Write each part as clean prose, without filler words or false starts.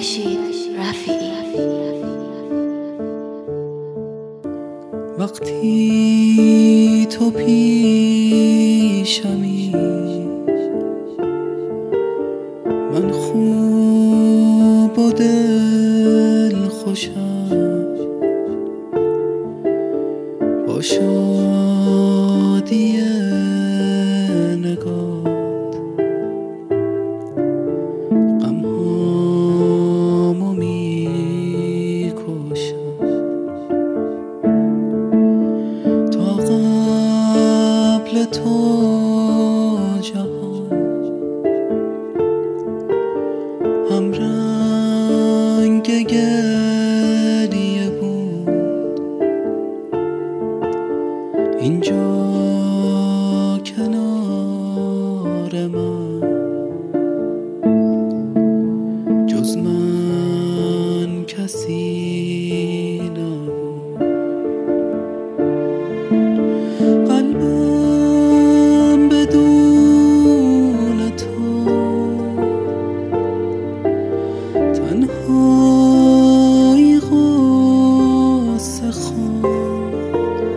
رشید رفیعی. وقتی تو پیشمی من خوب و دل خوشم، با شادی نگات غمهامو میکشم. تا قبل تو جهان همرنگ گریه بود، اینجا کنار من جز من کسی نبود. قلبم بدون تو تنهایی غصه خورد،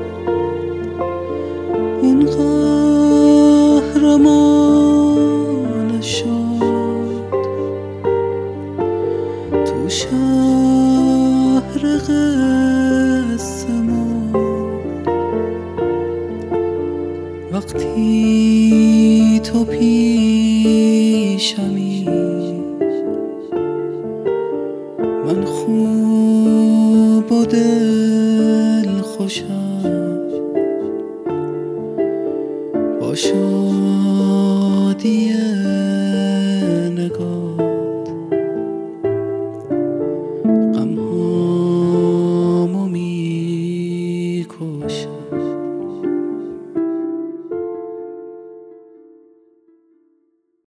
این قهرمان شد تو شهر قصه مرد. وقتی تو پیشمی من خوب و دل خوشم، با شادی